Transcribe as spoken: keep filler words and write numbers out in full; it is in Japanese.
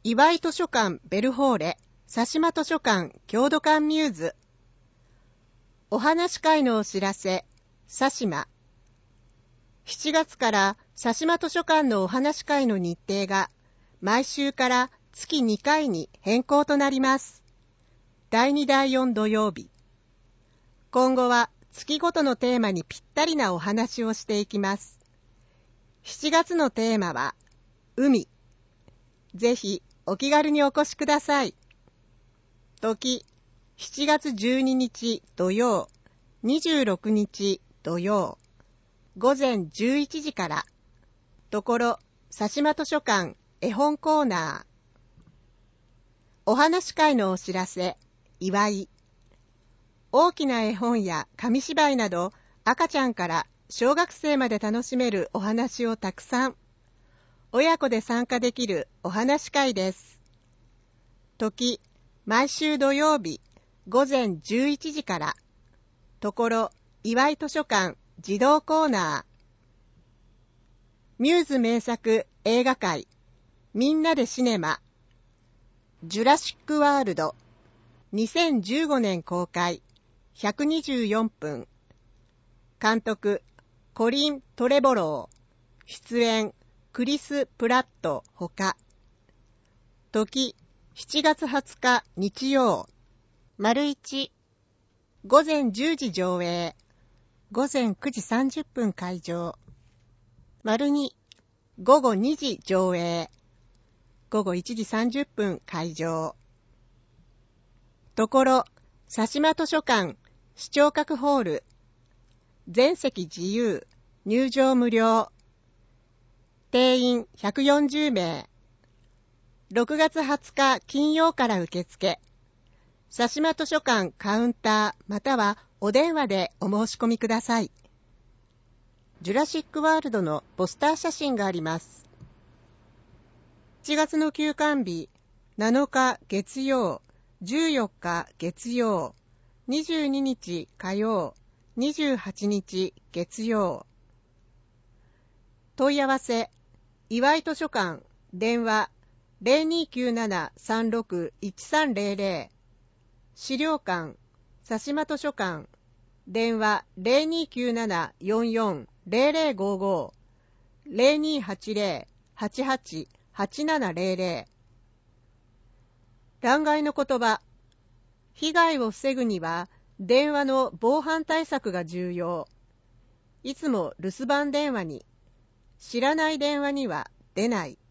岩井図書館ベルホーレ、佐島図書館郷土館ミューズ。お話会のお知らせ、佐島。しちがつから佐島図書館のお話会の日程が毎週から月にかいに変更となります。だいにだいよん土曜日。今後は月ごとのテーマにぴったりなお話をしていきます。しちがつのテーマは海。ぜひお気軽にお越しください。時、しちがつじゅうににち土曜、にじゅうろくにち土曜、ごぜんじゅういちじから。ところ、佐島図書館絵本コーナー。お話会のお知らせ、祝い。大きな絵本や紙芝居など、赤ちゃんから小学生まで楽しめるお話をたくさん。親子で参加できるお話会です。時、毎週土曜日、ごぜんじゅういちじから。ところ、岩井図書館児童コーナー。ミューズ名作映画会、みんなでシネマ。ジュラシックワールド、にせんじゅうごねん公開、ひゃくにじゅうよんぷん。監督、コリン・トレボロー。出演、クリス・プラットほか。時、しちがつはつか日曜。丸一、ごぜんじゅうじ上映。ごぜんくじさんじゅっぷん開場。丸二、ごごにじ上映。ごごいちじさんじゅっぷん開場。ところ、佐島図書館視聴覚ホール。全席自由、入場無料。定員ひゃくよんじゅうめい。ろくがつはつか金曜から受付。佐島図書館カウンターまたはお電話でお申し込みください。ジュラシックワールドのポスター写真があります。しちがつの休館日、なのか月曜、じゅうよっか月曜、にじゅうににち火曜、にじゅうはちにち月曜。問い合わせ、岩井図書館、電話 ゼロにきゅうななさんろくいちさんゼロゼロ。資料館、佐島図書館、電話 ゼロにきゅうななよんよんゼロゼロごご。ゼロにはちゼロ はちはち はちななゼロゼロ。欄外の言葉。被害を防ぐには電話の防犯対策が重要。いつも留守番電話に。知らない電話には出ない。